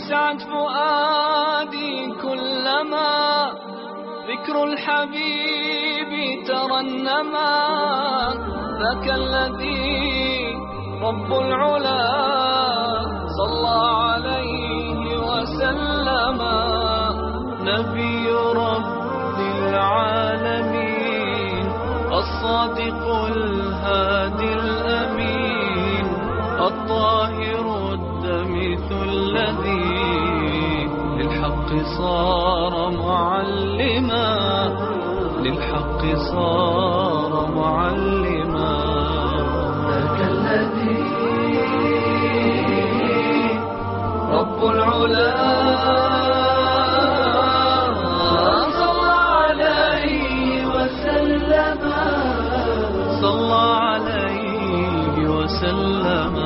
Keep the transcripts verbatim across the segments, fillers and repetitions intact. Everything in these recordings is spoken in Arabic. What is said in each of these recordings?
يسعد فؤادي كلما ذكر الحبيب ترنما. ذاك الذي رب العلا صلى عليه وسلم. نبي رب العالمين الصادق الهادي الأمين الطاهر الدمث الذي للحق صار معلما للحق صار معلما. ذاك الذي رب العلا صلى عليه وسلم صلى عليه وسلم.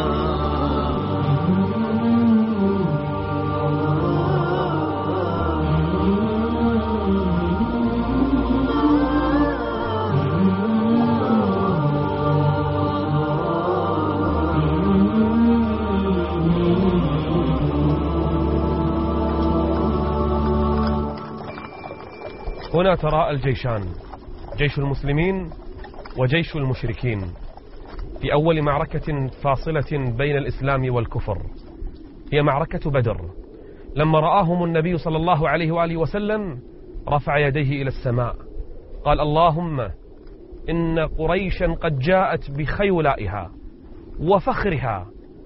هنا تراءى الجيشان، جيش المسلمين وجيش المشركين، في أول معركة فاصلة بين الإسلام والكفر، هي معركة بدر. لما رآهم النبي صلى الله عليه وآله وسلم رفع يديه إلى السماء قال: اللهم إن قريشا قد جاءت بخيولائها وفخرها،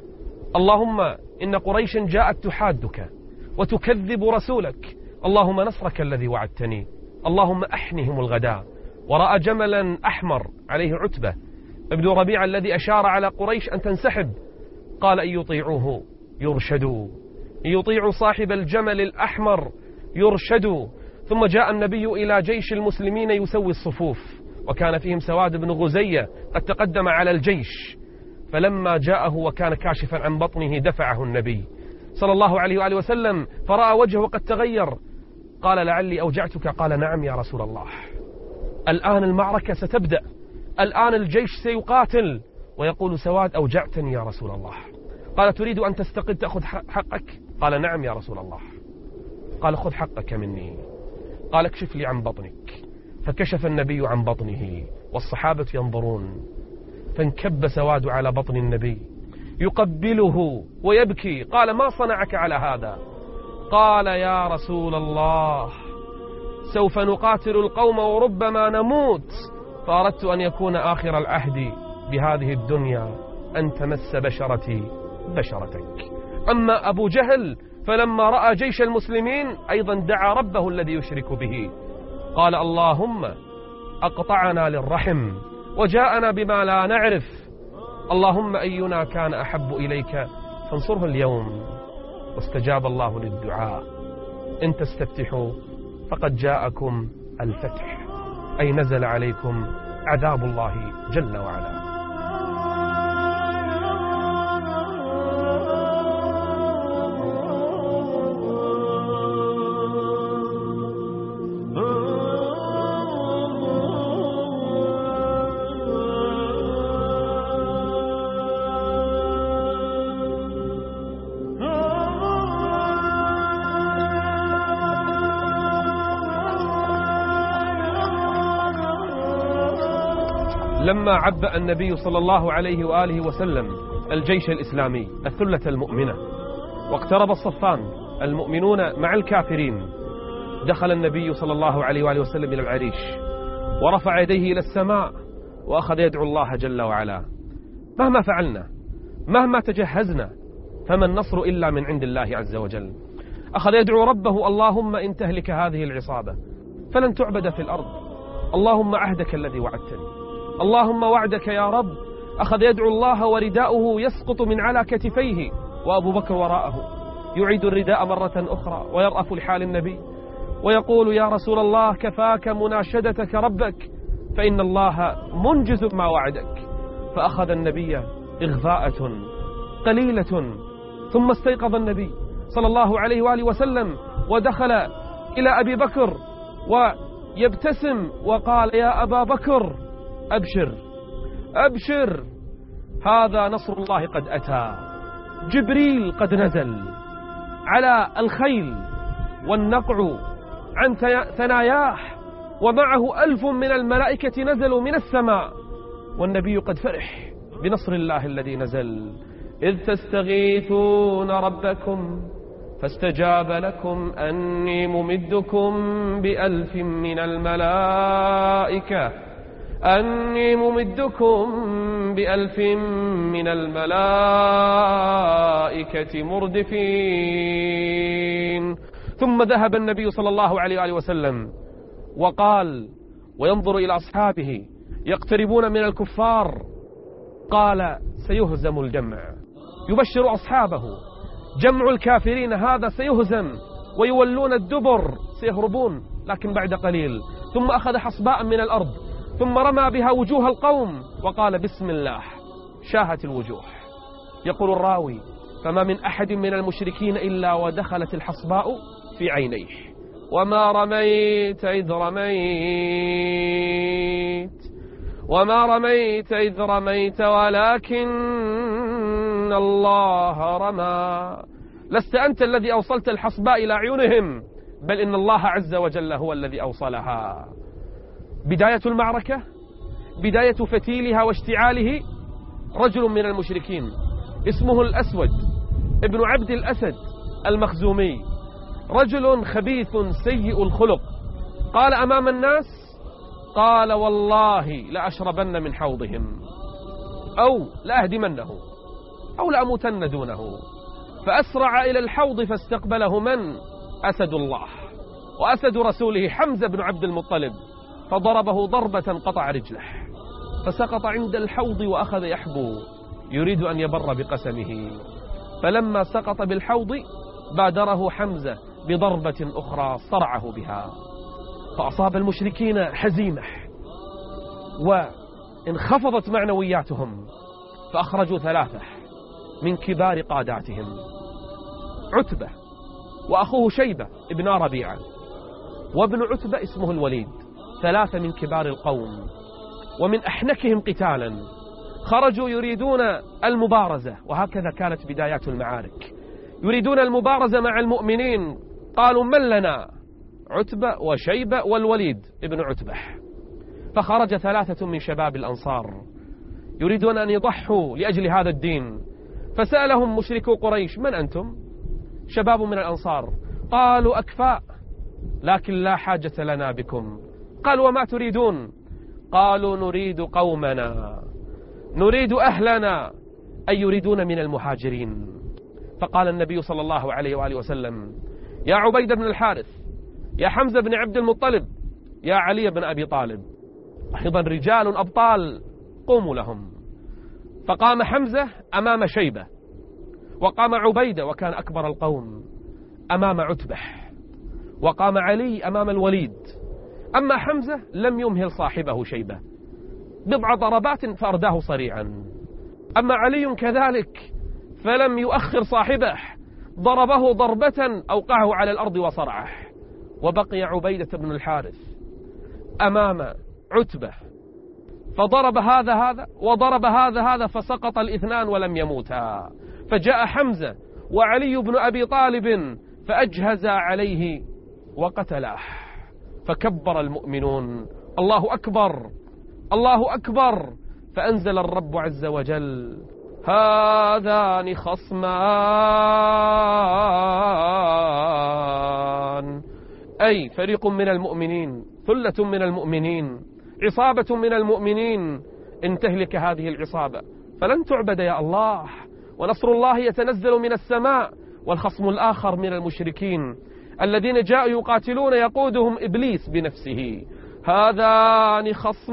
اللهم إن قريشا جاءت تحادك وتكذب رسولك، اللهم نصرك الذي وعدتني، اللهم أحنهم الغداء. ورأى جملا أحمر عليه عتبة ابن ربيعة الذي أشار على قريش أن تنسحب، قال: إن يطيعوه يرشدوا، إن يطيعوا صاحب الجمل الأحمر يرشدوا. ثم جاء النبي إلى جيش المسلمين يسوي الصفوف، وكان فيهم سواد بن غزية قد تقدم على الجيش، فلما جاءه وكان كاشفا عن بطنه دفعه النبي صلى الله عليه وآله وسلم، فرأى وجهه قد تغير، قال: لعلي أوجعتك؟ قال: نعم يا رسول الله. الآن المعركة ستبدأ، الآن الجيش سيقاتل. ويقول سواد: أوجعتني يا رسول الله. قال: تريد أن تستقد تأخذ حقك؟ قال: نعم يا رسول الله. قال: خذ حقك مني. قال: اكشف لي عن بطنك. فكشف النبي عن بطنه والصحابة ينظرون، فانكب سواد على بطن النبي يقبله ويبكي. قال: ما صنعك على هذا؟ قال: يا رسول الله، سوف نقاتل القوم وربما نموت، فأردت أن يكون آخر العهد بهذه الدنيا أن تمس بشرتي بشرتك. أما أبو جهل فلما رأى جيش المسلمين أيضا دعا ربه الذي يشرك به، قال: اللهم أقطعنا للرحم وجاءنا بما لا نعرف، اللهم أينا كان أحب إليك فانصره اليوم. واستجاب الله للدعاء: إن تستفتحوا فقد جاءكم الفتح، أي نزل عليكم عذاب الله جل وعلا. لما عبأ النبي صلى الله عليه وآله وسلم الجيش الإسلامي الثلة المؤمنة واقترب الصفان المؤمنون مع الكافرين، دخل النبي صلى الله عليه وآله وسلم إلى العريش ورفع يديه إلى السماء وأخذ يدعو الله جل وعلا: مهما فعلنا، مهما تجهزنا، فما النصر إلا من عند الله عز وجل. أخذ يدعو ربه: اللهم إن تهلك هذه العصابة فلن تعبد في الأرض، اللهم عهدك الذي وعدتني، اللهم وعدك يا رب. أخذ يدعو الله ورداؤه يسقط من على كتفيه، وأبو بكر وراءه يعيد الرداء مرة أخرى ويرأف لحال النبي ويقول: يا رسول الله، كفاك مناشدتك ربك، فإن الله منجز ما وعدك. فأخذ النبي إغفاءة قليلة، ثم استيقظ النبي صلى الله عليه وآله وسلم ودخل إلى أبي بكر ويبتسم وقال: يا أبا بكر، أبشر أبشر، هذا نصر الله قد أتى، جبريل قد نزل، على الخيل والنقع عن ثناياه، ومعه ألف من الملائكة نزلوا من السماء، والنبي قد فرح بنصر الله الذي نزل. إذ تستغيثون ربكم فاستجاب لكم أني ممدكم بألف من الملائكة أني ممدكم بألف من الملائكة مردفين. ثم ذهب النبي صلى الله عليه وآله وسلم وقال وينظر إلى أصحابه يقتربون من الكفار، قال سيهزم الجمع، يبشر أصحابه جمع الكافرين هذا سيهزم ويولون الدبر، سيهربون لكن بعد قليل. ثم أخذ حصباء من الأرض ثم رمى بها وجوه القوم وقال بسم الله، شاهت الوجوه. يقول الراوي فما من أحد من المشركين إلا ودخلت الحصباء في عينيه. وما رميت إذ رميت وما رميت إذ رميت ولكن الله رمى. لست أنت الذي أوصلت الحصباء إلى عيونهم، بل إن الله عز وجل هو الذي أوصلها. بداية المعركة، بداية فتيلها واشتعاله، رجل من المشركين اسمه الأسود ابن عبد الأسد المخزومي، رجل خبيث سيء الخلق. قال أمام الناس، قال والله لأشربن من حوضهم أو لأهدمنه أو لأموتن دونه. فأسرع إلى الحوض فاستقبله من؟ أسد الله وأسد رسوله حمزة بن عبد المطلب، فضربه ضربة قطع رجله، فسقط عند الحوض وأخذ يحبو يريد أن يبر بقسمه. فلما سقط بالحوض بادره حمزة بضربة أخرى صرعه بها، فأصاب المشركين هزيمة وانخفضت معنوياتهم، فأخرجوا ثلاثة من كبار قاداتهم، عتبة وأخوه شيبة ابن ربيعة وابن عتبة اسمه الوليد، ثلاثة من كبار القوم ومن أحنكهم قتالا، خرجوا يريدون المبارزة. وهكذا كانت بدايات المعارك، يريدون المبارزة مع المؤمنين. قالوا من لنا؟ عتبة وشيبة والوليد ابن عتبة. فخرج ثلاثة من شباب الأنصار يريدون أن يضحوا لأجل هذا الدين، فسألهم مشركو قريش من أنتم؟ شباب من الأنصار. قالوا أكفاء لكن لا حاجة لنا بكم. قالوا وما تريدون؟ قالوا نريد قومنا، نريد أهلنا، أي يريدون من المهاجرين. فقال النبي صلى الله عليه وآله وسلم يا عبيد بن الحارث، يا حمزة بن عبد المطلب، يا علي بن أبي طالب، أيضا رجال أبطال، قوموا لهم. فقام حمزة أمام شيبة، وقام عبيدة وكان أكبر القوم أمام عتبة، وقام علي أمام الوليد. أما حمزة لم يمهل صاحبه شيبة، بضع ضربات فأرداه صريعا. أما علي كذلك فلم يؤخر صاحبه، ضربه ضربة أوقعه على الأرض وصرعه. وبقي عبيدة بن الحارث أمام عتبة، فضرب هذا هذا وضرب هذا هذا، فسقط الاثنان ولم يموتا. فجاء حمزة وعلي بن أبي طالب فأجهز عليه وقتله. فكبر المؤمنون الله أكبر الله أكبر، فأنزل الرب عز وجل هذان خصمان، أي فريق من المؤمنين، ثلة من المؤمنين، عصابة من المؤمنين، إن تهلك هذه العصابة فلن تعبد يا الله، ونصر الله يتنزل من السماء. والخصم الآخر من المشركين الذين جاءوا يقاتلون يقودهم إبليس بنفسه. هذان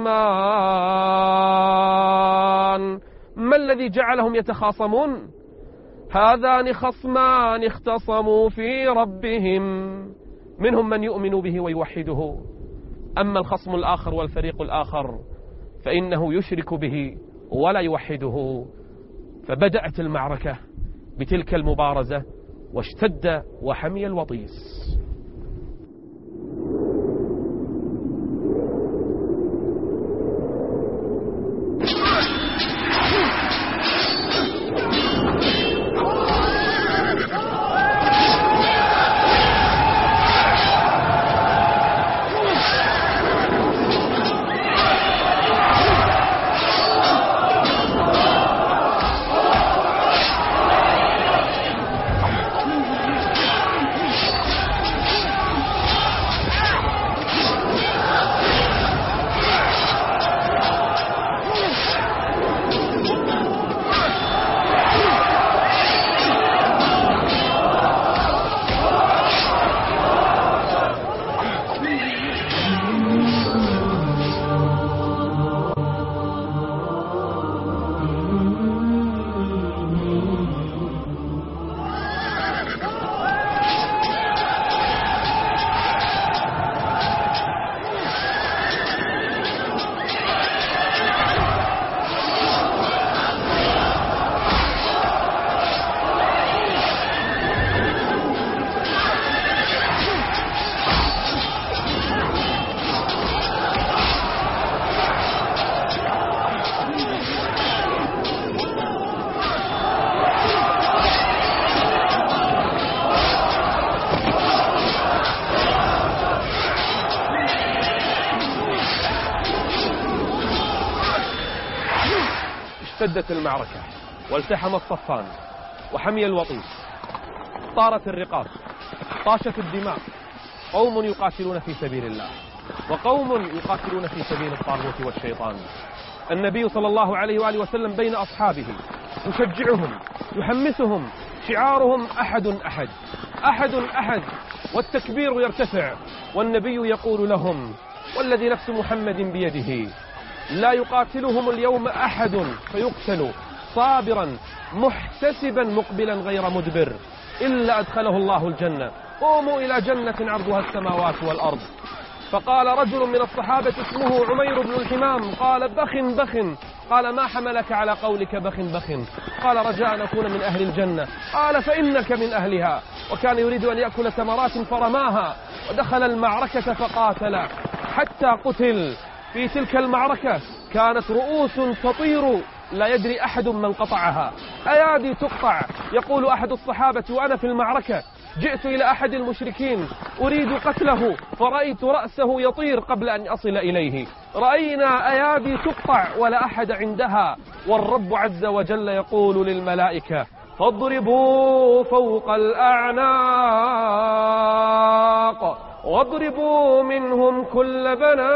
خصمان، ما الذي جعلهم يتخاصمون؟ هذان خصمان اختصموا في ربهم، منهم من يؤمن به ويوحده، أما الخصم الآخر والفريق الآخر فإنه يشرك به ولا يوحده. فبدأت المعركة بتلك المبارزة، واشتد وحمي الوطيس. اشتدت المعركة والتحم الصفان وحمي الوطيس، طارت الرقاب، طاشت الدماء. قوم يقاتلون في سبيل الله وقوم يقاتلون في سبيل الطاغوت والشيطان. النبي صلى الله عليه وآله وسلم بين أصحابه يشجعهم يحمسهم، شعارهم أحد أحد أحد أحد، والتكبير يرتفع، والنبي يقول لهم: والذي نفس محمد بيده لا يقاتلهم اليوم أحد فيقتل صابرا محتسبا مقبلا غير مدبر إلا أدخله الله الجنة. قوموا إلى جنة عرضها السماوات والأرض. فقال رجل من الصحابة اسمه عمير بن الحمام قال: بخ بخ. قال: ما حملك على قولك بخ بخ؟ قال: رجاء أن أكون من أهل الجنة. قال: فإنك من أهلها. وكان يريد أن يأكل ثمرات فرماها، ودخل المعركة فقاتل حتى قتل. في تلك المعركة كانت رؤوس تطير لا يدري أحد من قطعها، أيادي تقطع. يقول أحد الصحابة وأنا في المعركة جئت إلى أحد المشركين أريد قتله فرأيت رأسه يطير قبل أن أصل إليه. رأينا أيادي تقطع ولا أحد عندها، والرب عز وجل يقول للملائكة: فاضربوا فوق الأعناق واضربوا منهم كل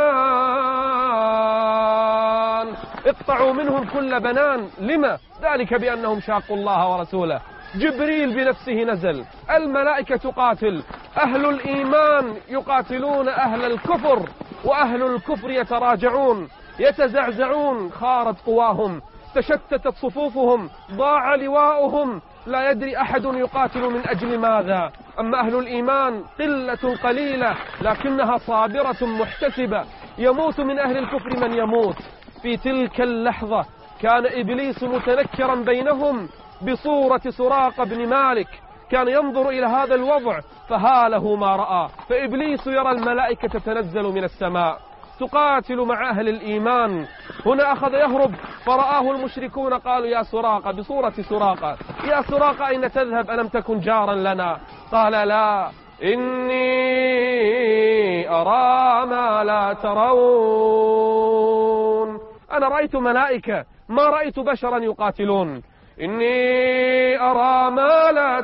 بنان. اقطعوا منهم كل بنان. لما؟ ذلك بأنهم شاقوا الله ورسوله. جبريل بنفسه نزل، الملائكة تقاتل، أهل الإيمان يقاتلون أهل الكفر، وأهل الكفر يتراجعون يتزعزعون، خارت قواهم، تشتتت صفوفهم، ضاع لواؤهم، لا يدري أحد يقاتل من أجل ماذا. أما أهل الإيمان قلة قليلة لكنها صابرة محتسبة. يموت من أهل الكفر من يموت. في تلك اللحظة كان إبليس متنكرا بينهم بصورة سراقة بن مالك، كان ينظر إلى هذا الوضع فهاله ما رأى. فإبليس يرى الملائكة تتنزل من السماء تقاتل مع أهل الإيمان. هنا أخذ يهرب فرآه المشركون قالوا: يا سراقة، بصورة سراقة: يا سراقة أين تذهب؟ ألم تكن جارا لنا؟ قال: لا، إني أرى ما لا ترون. أنا رأيت ملائكة ما رأيت بشرا يقاتلون. إني أرى ما لا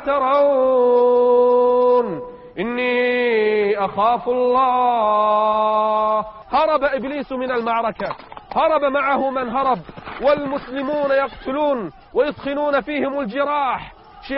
ترون إني أخاف الله. هرب إبليس من المعركة، هرب معه من هرب، والمسلمون يقتلون ويدخلون فيهم الجراح.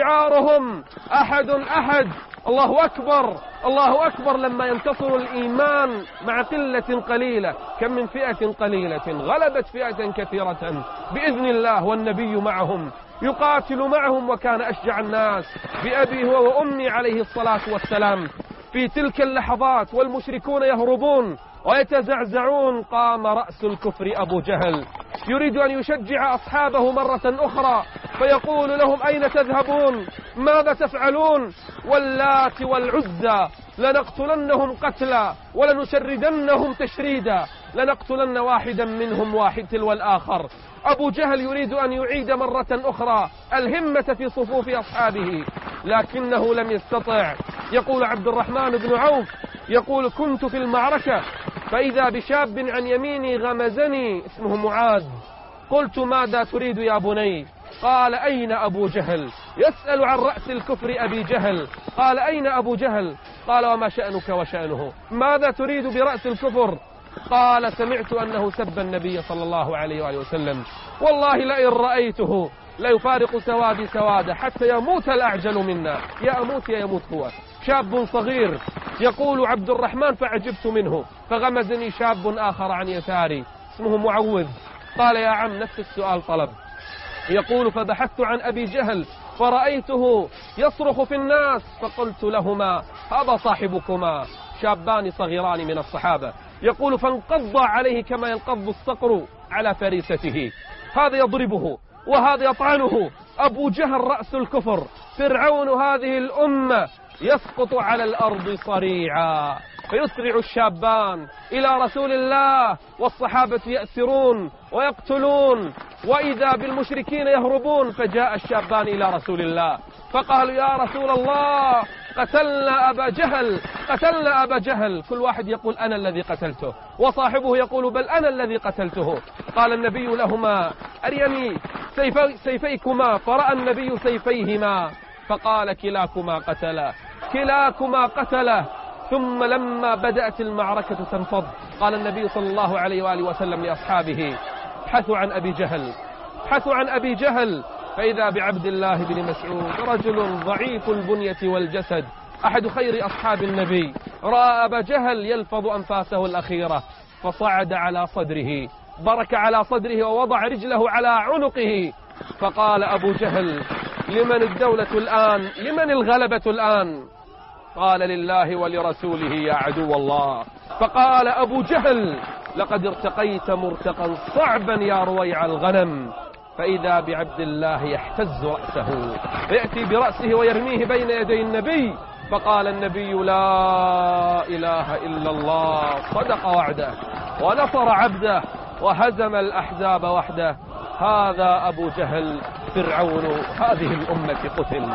شعارهم أحد أحد. الله أكبر الله أكبر. لما ينتصر الإيمان مع قلة قليلة، كم من فئة قليلة غلبت فئة كثيرة بإذن الله، والنبي معهم يقاتل معهم، وكان أشجع الناس بأبي هو وأمي عليه الصلاة والسلام. في تلك اللحظات والمشركون يهربون ويتزعزعون، قام رأس الكفر أبو جهل يريد أن يشجع أصحابه مرة أخرى، فيقول لهم: أين تذهبون؟ ماذا تفعلون؟ واللات والعزى لنقتلنهم قتلا ولنشردنهم تشريدا، لنقتلن واحدا منهم واحد تلو الآخر. أبو جهل يريد أن يعيد مرة أخرى الهمة في صفوف أصحابه لكنه لم يستطع. يقول عبد الرحمن بن عوف يقول: كنت في المعركة فإذا بشاب عن يميني غمزني اسمه معاذ، قلت: ماذا تريد يا بني؟ قال: أين أبو جهل؟ يسأل عن رأس الكفر أبي جهل. قال: أين أبو جهل؟ قال: وما شأنك وشأنه؟ ماذا تريد برأس الكفر؟ قال: سمعت أنه سب النبي صلى الله عليه وآله وسلم، والله لئن رأيته لا يفارق سوادي سواده حتى يموت الأعجل منا. يا أموت يا يموت هو. شاب صغير. يقول عبد الرحمن: فعجبت منه، فغمزني شاب آخر عن يساري اسمه معوذ، قال: يا عم، نفس السؤال طلب. يقول: فبحثت عن أبي جهل فرأيته يصرخ في الناس، فقلت لهما: هذا صاحبكما، شابان صغيران من الصحابة. يقول: فانقض عليه كما ينقض الصقر على فريسته، هذا يضربه وهذا يطعنه. أبو جهل رأس الكفر، فرعون هذه الأمة، يسقط على الأرض صريعا. فيسرع الشابان إلى رسول الله، والصحابة يأسرون ويقتلون، وإذا بالمشركين يهربون. فجاء الشابان إلى رسول الله فقالوا: يا رسول الله، قتلنا أبا جهل قتلنا أبا جهل. كل واحد يقول: أنا الذي قتلته، وصاحبه يقول: بل أنا الذي قتلته. قال النبي لهما: أريني سيفي سيفيكما، فرأى النبي سيفيهما فقال كلاكما قتله، كلاكما قتله. ثم لما بدأت المعركة تنفض قال النبي صلى الله عليه وآله وسلم لأصحابه: ابحثوا عن أبي جهل، ابحثوا عن أبي جهل. فإذا بعبد الله بن مسعود، رجل ضعيف البنية والجسد، أحد خير أصحاب النبي، رأى أبا جهل يلفظ أنفاسه الأخيرة فصعد على صدره، برك على صدره ووضع رجله على عنقه. فقال أبو جهل: لمن الدولة الآن؟ لمن الغلبة الآن؟ قال: لله ولرسوله يا عدو الله. فقال أبو جهل: لقد ارتقيت مرتقا صعبا يا رويع الغنم. فإذا بعبد الله يحتز رأسه، يأتي برأسه ويرميه بين يدي النبي. فقال النبي: لا إله إلا الله، صدق وعده ونصر عبده وهزم الأحزاب وحده. هذا أبو جهل فرعون هذه الأمة قتل.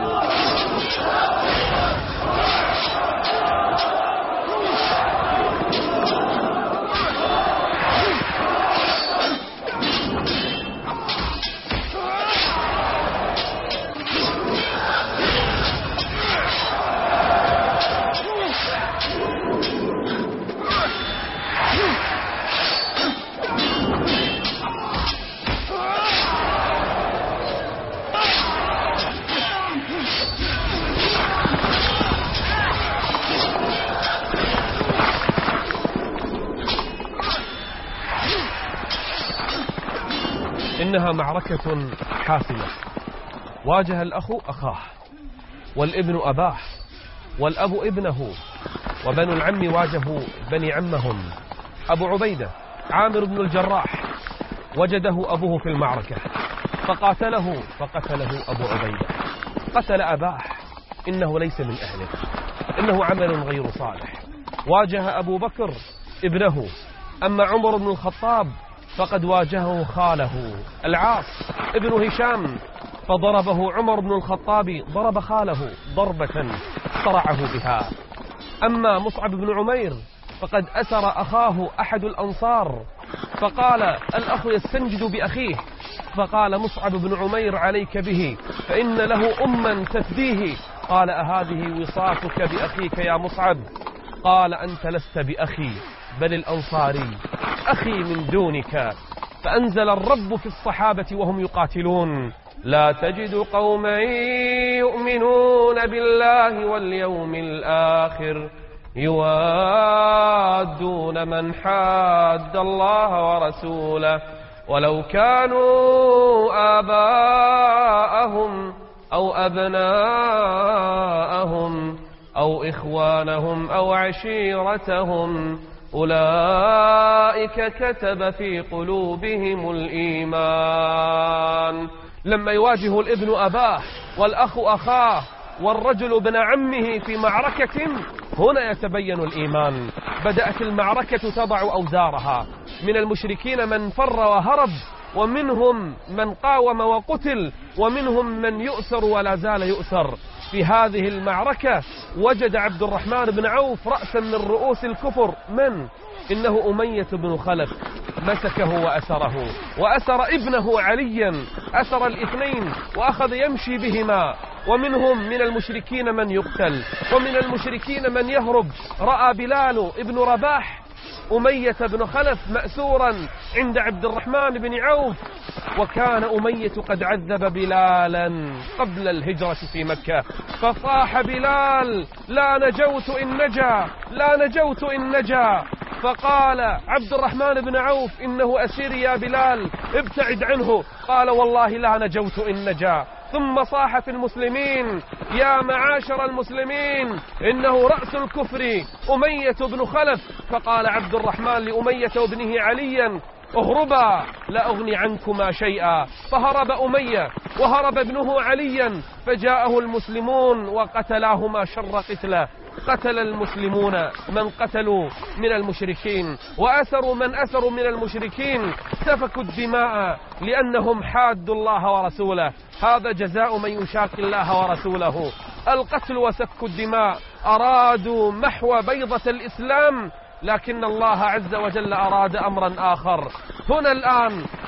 إنها معركة حاسمة. واجه الأخ أخاه، والابن أباه، والأب ابنه، وبنو العم واجهوا بني عمهم. أبو عبيدة عامر بن الجراح وجده أبوه في المعركة فقاتله فقتله أبو عبيدة، قتل أباه، إنه ليس من أهله، إنه عمل غير صالح. واجه أبو بكر ابنه. أما عمر بن الخطاب فقد واجهه خاله العاص ابن هشام، فضربه عمر بن الخطاب ضرب خاله ضربة صرعه بها. أما مصعب بن عمير فقد أسر أخاه أحد الأنصار، فقال الأخ يستنجد بأخيه، فقال مصعب بن عمير: عليك به فإن له أما تفديه. قال: أهذه وصاتك بأخيك يا مصعب؟ قال: أنت لست بأخي بل الأنصاري، أخي من دونك. فأنزل الرب في الصحابة وهم يقاتلون: لا تجد قوما يؤمنون بالله واليوم الآخر يوادون من حاد الله ورسوله ولو كانوا آباءهم أو أبناءهم أو إخوانهم أو عشيرتهم أولئك كتب في قلوبهم الإيمان. لما يواجه الابن أباه والأخ أخاه والرجل ابن عمه في معركة، هنا يتبين الإيمان. بدأت المعركة تضع أوزارها، من المشركين من فر وهرب، ومنهم من قاوم وقتل، ومنهم من يؤسر ولا زال يؤسر. في هذه المعركة وجد عبد الرحمن بن عوف رأسا من رؤوس الكفر. من؟ إنه أمية بن خلف، مسكه وأسره، وأسر ابنه عليا، أسر الاثنين وأخذ يمشي بهما. ومنهم من المشركين من يقتل، ومن المشركين من يهرب. رأى بلال ابن رباح أمية بن خلف مأسورا عند عبد الرحمن بن عوف، وكان أمية قد عذب بلالا قبل الهجرة في مكة، فصاح بلال: لا نجوت إن نجا، لا نجوت إن نجا. فقال عبد الرحمن بن عوف: إنه أسير يا بلال، ابتعد عنه. قال: والله لا نجوت إن نجا. ثم صاح في المسلمين: يا معاشر المسلمين، إنه رأس الكفر أمية بن خلف. فقال عبد الرحمن لأمية وابنه عليا: اهربا لا أغني عنكما شيئا. فهرب أمية وهرب ابنه عليا، فجاءه المسلمون وقتلاهما شر قتله. قتل المسلمون من قتلوا من المشركين، وأسروا من أسروا من المشركين، سفكوا الدماء لأنهم حادوا الله ورسوله. هذا جزاء من يشاق الله ورسوله، القتل وسفك الدماء. أرادوا محو بيضة الإسلام، لكن الله عز وجل أراد أمرا آخر. هنا الآن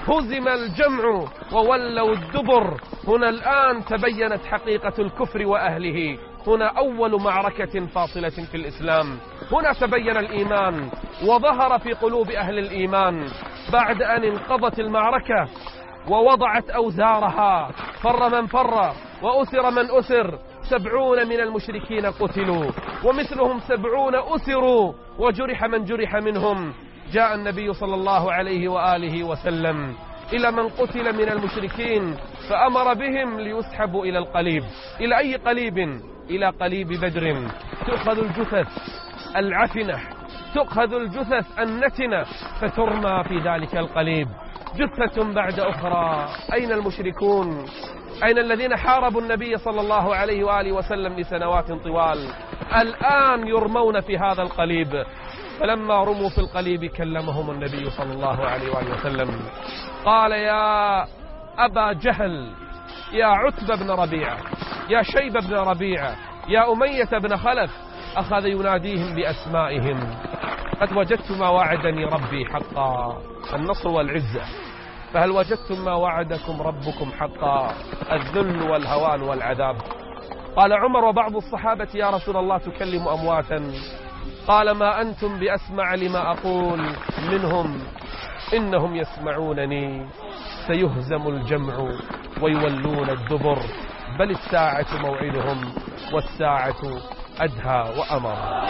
هزم الجمع وولوا الدبر. هنا الآن تبينت حقيقة الكفر وأهله. هنا أول معركة فاصلة في الإسلام. هنا تبين الإيمان وظهر في قلوب أهل الإيمان بعد أن انقضت المعركة ووضعت أوزارها. فر من فر وأسر من أسر. سبعون من المشركين قتلوا ومثلهم سبعون أسروا وجرح من جرح منهم. جاء النبي صلى الله عليه وآله وسلم إلى من قتل من المشركين فأمر بهم ليسحبوا إلى القليب. إلى أي قليب؟ إلى قليب بدر. تؤخذ الجثث العفنة، تؤخذ الجثث النتنة فترمى في ذلك القليب جثة بعد أخرى. أين المشركون؟ أين الذين حاربوا النبي صلى الله عليه وآله وسلم لسنوات طوال؟ الآن يرمون في هذا القليب. فلما رموا في القليب كلمهم النبي صلى الله عليه وآله وسلم قال: يا أبا جهل، يا عتبة بن ربيعة، يا شيبة بن ربيعة، يا أمية بن خلف. أخذ يناديهم بأسمائهم: قد وجدت ما وعدني ربي حقا، النصر والعزة، فهل وجدتم ما وعدكم ربكم حقا، الذل والهوان والعذاب؟ قال عمر وبعض الصحابة: يا رسول الله تكلم أمواتا. قال: ما أنتم بأسمع لما أقول منهم، إنهم يسمعونني. سيهزم الجمع ويولون الدبر، بل الساعة موعدهم والساعة أدهى وأمر.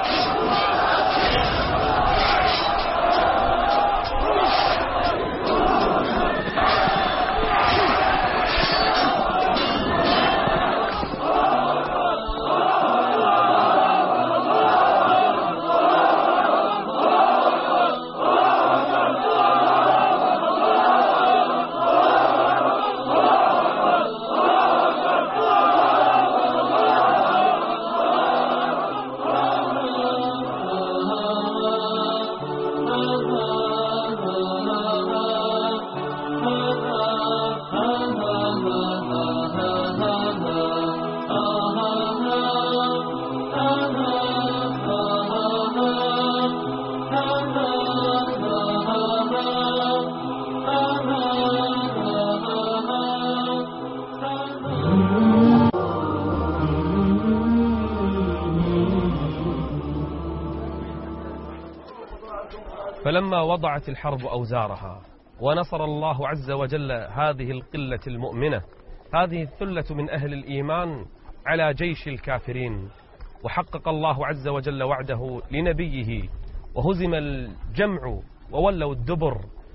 فلما وضعت الحرب أوزارها ونصر الله عز وجل هذه القلة المؤمنة، هذه الثلة من أهل الإيمان على جيش الكافرين، وحقق الله عز وجل وعده لنبيه وهزم الجمع وولوا الدبر،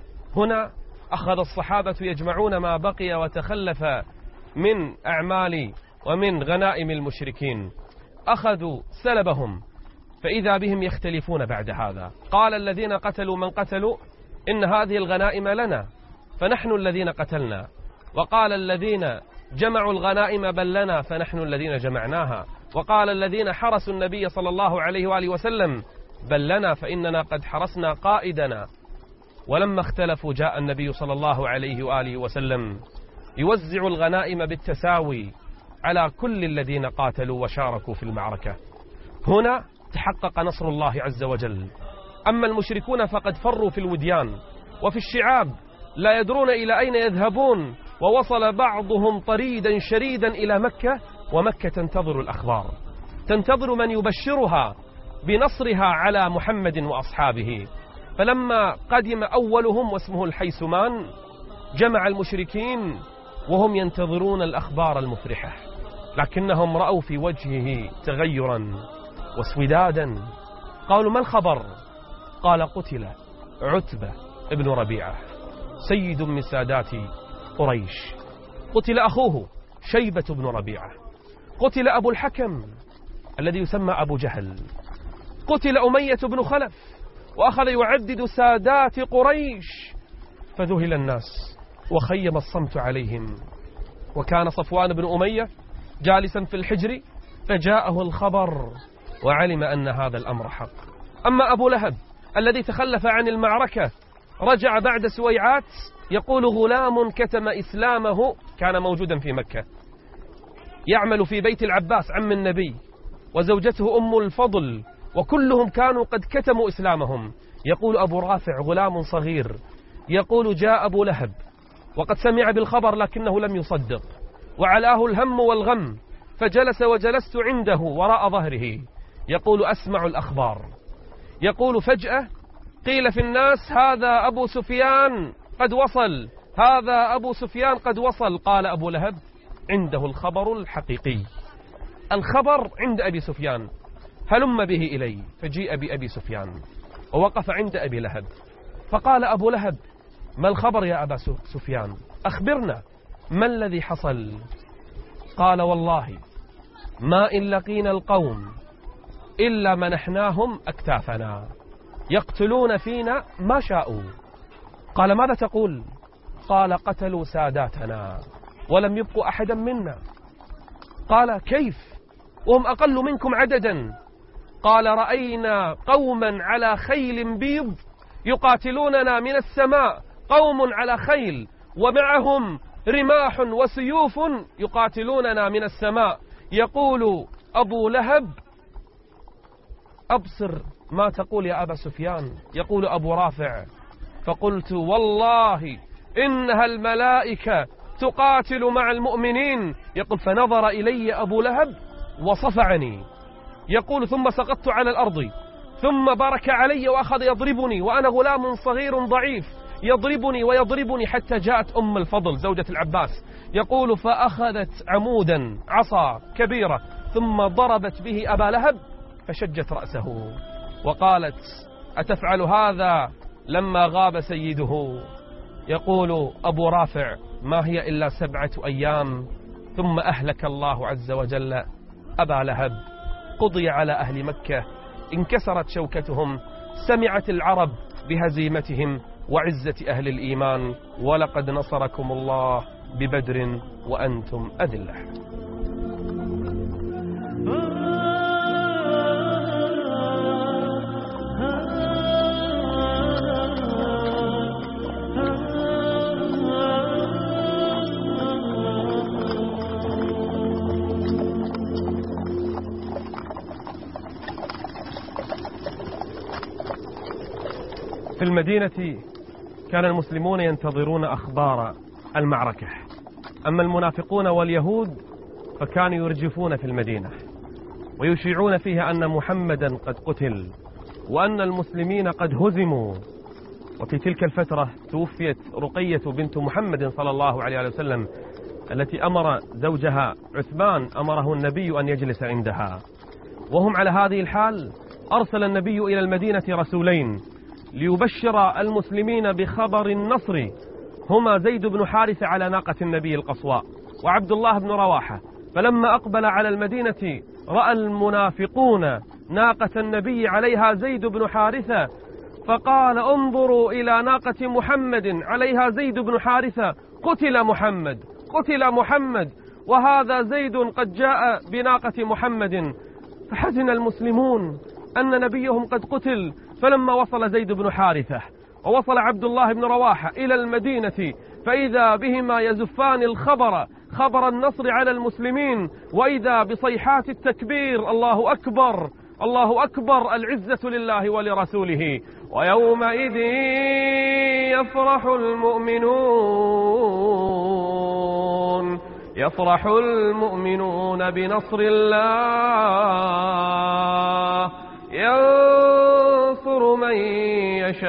هنا أخذ الصحابة يجمعون ما بقي وتخلف من أعمال ومن غنائم المشركين، أخذوا سلبهم، فإذا بهم يختلفون بعد هذا. قال الذين قتلوا من قتلوا إن هذه الغنائم لنا فنحن الذين قتلنا، وقال الذين جمعوا الغنائم بل لنا فنحن الذين جمعناها، وقال الذين حرسوا النبي صلى الله عليه وآله وسلم بل لنا فإننا قد حرسنا قائدنا. ولما اختلفوا جاء النبي صلى الله عليه وآله وسلم يوزع الغنائم بالتساوي على كل الذين قاتلوا وشاركوا في المعركة. هنا تحقق نصر الله عز وجل. أما المشركون فقد فروا في الوديان وفي الشعاب لا يدرون إلى أين يذهبون، ووصل بعضهم طريدا شريدا إلى مكة، ومكة تنتظر الأخبار، تنتظر من يبشرها بنصرها على محمد وأصحابه. فلما قدم أولهم واسمه الحيثمان جمع المشركين وهم ينتظرون الأخبار المفرحة، لكنهم رأوا في وجهه تغيرا واسودادا. قالوا: ما الخبر؟ قال: قتل عتبة ابن ربيعة سيد من سادات قريش، قتل أخوه شيبة بن ربيعة، قتل أبو الحكم الذي يسمى أبو جهل، قتل أمية بن خلف، وأخذ يعدد سادات قريش. فذهل الناس وخيم الصمت عليهم. وكان صفوان بن أمية جالسا في الحجر فجاءه الخبر وعلم أن هذا الأمر حق. أما أبو لهب الذي تخلف عن المعركة رجع بعد سويعات يقول: غلام كتم إسلامه، كان موجودا في مكة يعمل في بيت العباس عم النبي وزوجته أم الفضل، وكلهم كانوا قد كتموا إسلامهم. يقول أبو رافع غلام صغير يقول: جاء أبو لهب وقد سمع بالخبر لكنه لم يصدق، وعلاه الهم والغم، فجلس وجلست عنده وراء ظهره يقول أسمع الأخبار. يقول فجأة قيل في الناس هذا أبو سفيان قد وصل، هذا أبو سفيان قد وصل. قال أبو لهب عنده الخبر الحقيقي، الخبر عند أبي سفيان، هلم به إلي. فجيء بأبي سفيان ووقف عند أبي لهب، فقال أبو لهب ما الخبر يا أبا سفيان؟ أخبرنا ما الذي حصل؟ قال والله ما إن لقينا القوم إلا منحناهم أكتافنا، يقتلون فينا ما شاءوا. قال ماذا تقول؟ قال قتلوا ساداتنا ولم يبقوا أحدا منا. قال كيف وهم أقل منكم عددا؟ قال رأينا قوما على خيل بيض يقاتلوننا من السماء، قوم على خيل ومعهم رماح وسيوف يقاتلوننا من السماء. يقول أبو لهب أبصر ما تقول يا أبا سفيان. يقول أبو رافع فقلت والله إنها الملائكة تقاتل مع المؤمنين. يقول فنظر إلي أبو لهب وصفعني. يقول ثم سقطت على الأرض، ثم بارك علي وأخذ يضربني وأنا غلام صغير ضعيف، يضربني ويضربني حتى جاءت أم الفضل زوجة العباس. يقول فأخذت عمودا عصا كبيرة ثم ضربت به أبا لهب فشجت رأسه وقالت أتفعل هذا لما غاب سيده؟ يقول أبو رافع ما هي إلا سبعة أيام ثم أهلك الله عز وجل أبا لهب، قضي على أهل مكة، انكسرت شوكتهم، سمعت العرب بهزيمتهم وعزة أهل الإيمان، ولقد نصركم الله ببدر وأنتم أذلة. في المدينة كان المسلمون ينتظرون أخبار المعركة، أما المنافقون واليهود فكانوا يرجفون في المدينة ويشيعون فيها أن محمدا قد قتل وأن المسلمين قد هزموا. وفي تلك الفترة توفيت رقية بنت محمد صلى الله عليه وسلم التي أمر زوجها عثمان أمره النبي أن يجلس عندها. وهم على هذه الحال أرسل النبي إلى المدينة رسولين ليبشر المسلمين بخبر النصر، هما زيد بن حارثة على ناقة النبي القصواء وعبد الله بن رواحة. فلما أقبل على المدينة رأى المنافقون ناقة النبي عليها زيد بن حارثة، فقال انظروا إلى ناقة محمد عليها زيد بن حارثة، قتل محمد قتل محمد وهذا زيد قد جاء بناقة محمد. فحزن المسلمون أن نبيهم قد قتل. فلما وصل زيد بن حارثة ووصل عبد الله بن رواحة إلى المدينة فإذا بهما يزفان الخبر، خبر النصر على المسلمين، وإذا بصيحات التكبير الله أكبر الله أكبر، العزة لله ولرسوله. ويومئذ يفرح المؤمنون يفرح المؤمنون بنصر الله ينصر من يشاء.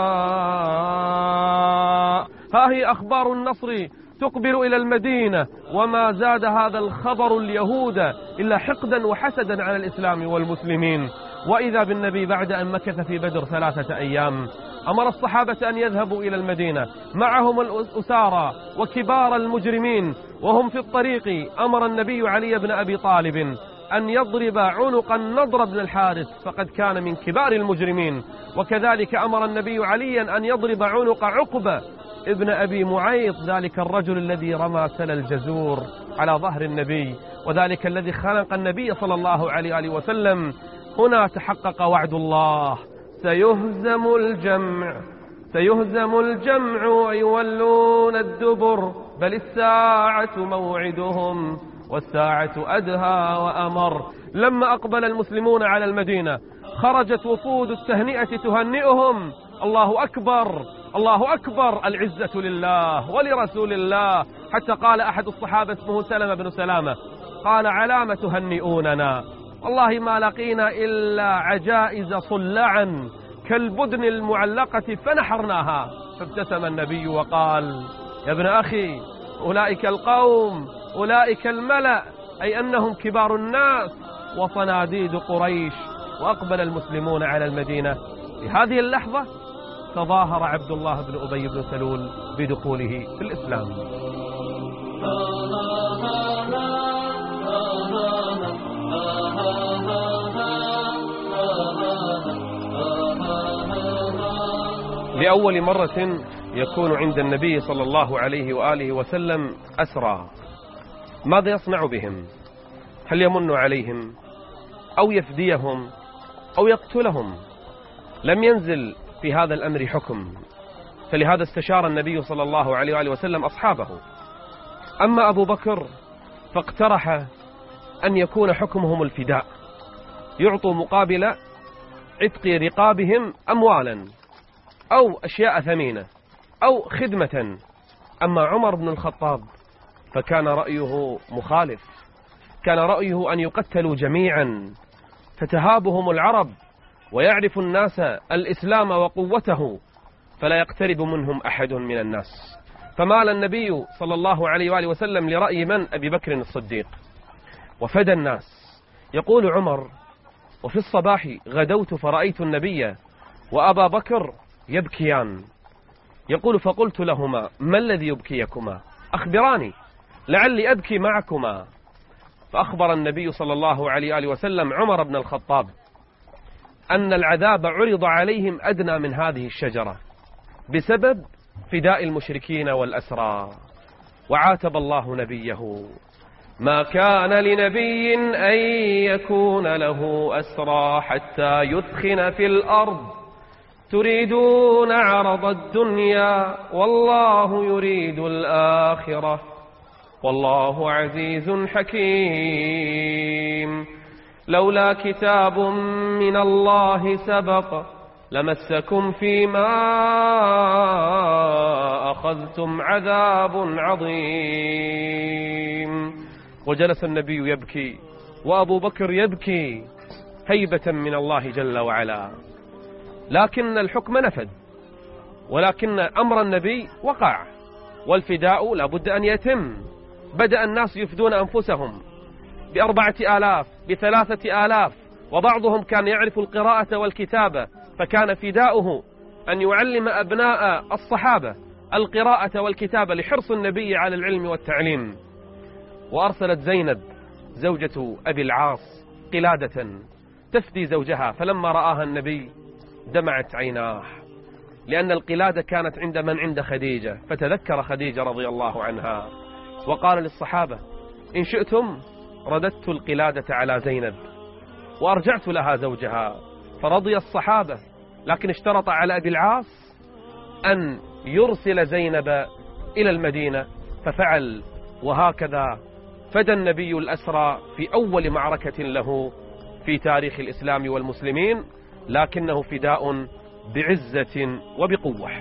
ها هي أخبار النصر تقبل إلى المدينة، وما زاد هذا الخبر اليهود إلا حقدا وحسدا على الإسلام والمسلمين. وإذا بالنبي بعد أن مكث في بدر ثلاثة أيام أمر الصحابة أن يذهبوا إلى المدينة معهم الأسارى وكبار المجرمين، وهم في الطريق أمر النبي علي بن أبي طالب أن يضرب عنق النضر بن الحارث فقد كان من كبار المجرمين، وكذلك أمر النبي عليا أن يضرب عنق عقبة ابن أبي معيط، ذلك الرجل الذي رمى سل الجزور على ظهر النبي، وذلك الذي خلق النبي صلى الله عليه وسلم. هنا تحقق وعد الله، سيهزم الجمع سيهزم الجمع ويولون الدبر، بل الساعة موعدهم والساعة أدهى وأمر. لما أقبل المسلمون على المدينة خرجت وفود التهنئة تهنئهم، الله أكبر الله أكبر، العزة لله ولرسول الله. حتى قال أحد الصحابة اسمه سلمة بن سلامة قال: علام تهنئوننا؟ والله ما لقينا إلا عجائز صلعا كالبدن المعلقة فنحرناها. فابتسم النبي وقال: يا ابن أخي، أولئك القوم، أولئك الملأ، أي أنهم كبار الناس وصناديد قريش. وأقبل المسلمون على المدينة. في هذه اللحظة تظاهر عبد الله بن أبي بن سلول بدخوله في الإسلام. لأول مرة يكون عند النبي صلى الله عليه وآله وسلم أسرى. ماذا يصنع بهم؟ هل يمن عليهم أو يفديهم أو يقتلهم؟ لم ينزل في هذا الأمر حكم، فلهذا استشار النبي صلى الله عليه وآله وسلم أصحابه. أما أبو بكر فاقترح أن يكون حكمهم الفداء، يعطوا مقابل عتق رقابهم أموالا أو أشياء ثمينة أو خدمة. أما عمر بن الخطاب فكان رأيه مخالف، كان رأيه أن يقتلوا جميعا، فتهابهم العرب ويعرف الناس الإسلام وقوته، فلا يقترب منهم أحد من الناس. فمال النبي صلى الله عليه وآله وسلم لرأي من؟ أبي بكر الصديق، وفدى الناس. يقول عمر: وفي الصباح غدوت فرأيت النبي وأبا بكر يبكيان. يقول: فقلت لهما: ما الذي يبكيكما؟ أخبراني لعلي أبكي معكما. فأخبر النبي صلى الله عليه وآله وسلم عمر بن الخطاب أن العذاب عرض عليهم أدنى من هذه الشجرة بسبب فداء المشركين والأسرى. وعاتب الله نبيه: ما كان لنبي أن يكون له أسرى حتى يثخن في الأرض تريدون عرض الدنيا والله يريد الآخرة والله عزيز حكيم. لولا كتاب من الله سبق لمسكم فيما أخذتم عذاب عظيم. وجلس النبي يبكي وأبو بكر يبكي هيبة من الله جل وعلا. لكن الحكم نفذ، ولكن أمر النبي وقع، والفداء لابد أن يتم. بدأ الناس يفدون أنفسهم بأربعة آلاف، بثلاثة آلاف، وبعضهم كان يعرف القراءة والكتابة، فكان فداؤه أن يعلم أبناء الصحابة القراءة والكتابة لحرص النبي على العلم والتعليم. وأرسلت زينب زوجة أبي العاص قلادة تفدي زوجها، فلما رآها النبي دمعت عيناه، لأن القلادة كانت عند من؟ عند خديجة. فتذكر خديجة رضي الله عنها وقال للصحابة: إن شئتم رددت القلادة على زينب وأرجعت لها زوجها. فرضي الصحابة، لكن اشترط على أبي العاص أن يرسل زينب إلى المدينة، ففعل. وهكذا فدى النبي الأسرى في أول معركة له في تاريخ الإسلام والمسلمين، لكنه فداء بعزة وبقوة.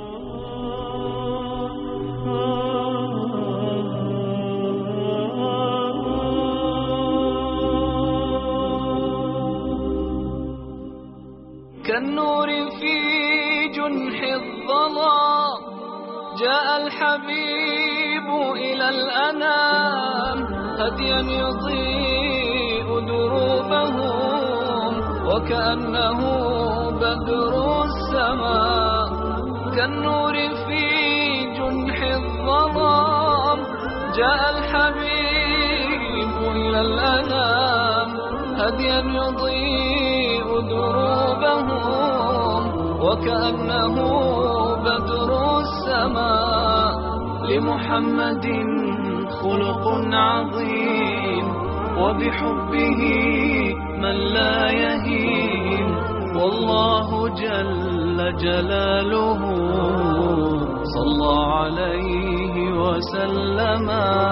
كالنور في جنح الظلام جاء الحبيب إلى الأنام هديا يضيء دروبهم وكأنه بدر السماء. كالنور في جنح الظلام جاء الحبيب إلى الأنام هديا يضيء دروبهم وكأنه بدر السماء. لمحمد خلق عظيم وبحبه من لا يهين والله جل جلاله صلى عليه وسلم.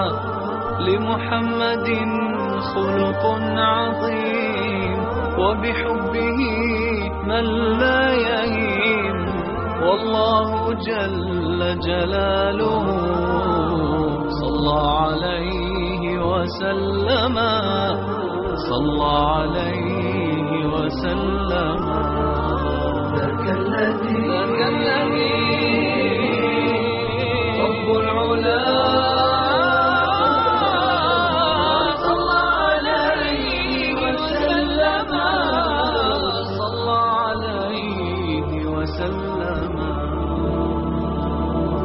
لمحمد خلق عظيم وبحبه من لا يهين والله جل جلاله صلى عليه وسلم صلى عليه وسلم. ذاك الذي رب العلا